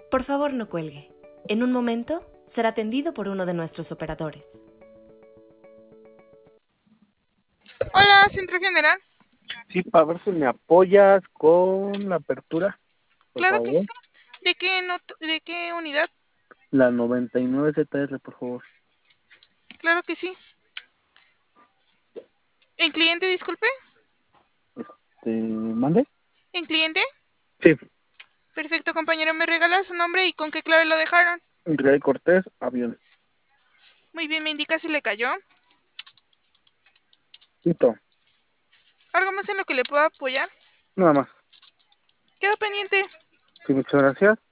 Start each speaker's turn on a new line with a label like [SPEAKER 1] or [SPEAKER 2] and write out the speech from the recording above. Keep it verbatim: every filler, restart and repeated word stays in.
[SPEAKER 1] Por favor, no cuelgue. En un momento será atendido por uno de nuestros operadores.
[SPEAKER 2] Hola, Centro General.
[SPEAKER 3] Sí, para ver si me apoyas con la apertura, por
[SPEAKER 2] Claro que
[SPEAKER 3] favor.
[SPEAKER 2] sí. ¿De qué, not- ¿De qué unidad?
[SPEAKER 3] La noventa y nueve Z R, por favor.
[SPEAKER 2] Claro que sí. ¿En cliente, disculpe?
[SPEAKER 3] Este, ¿mande?
[SPEAKER 2] ¿En cliente?
[SPEAKER 3] Sí,
[SPEAKER 2] Perfecto, compañero. ¿Me regala su nombre y con qué clave lo dejaron?
[SPEAKER 3] Rey Cortés, avión.
[SPEAKER 2] Muy bien, ¿me indica si le cayó?
[SPEAKER 3] Listo,
[SPEAKER 2] ¿Algo más en lo que le pueda apoyar?
[SPEAKER 3] nada más.
[SPEAKER 2] Quedo pendiente.
[SPEAKER 3] Sí, muchas gracias.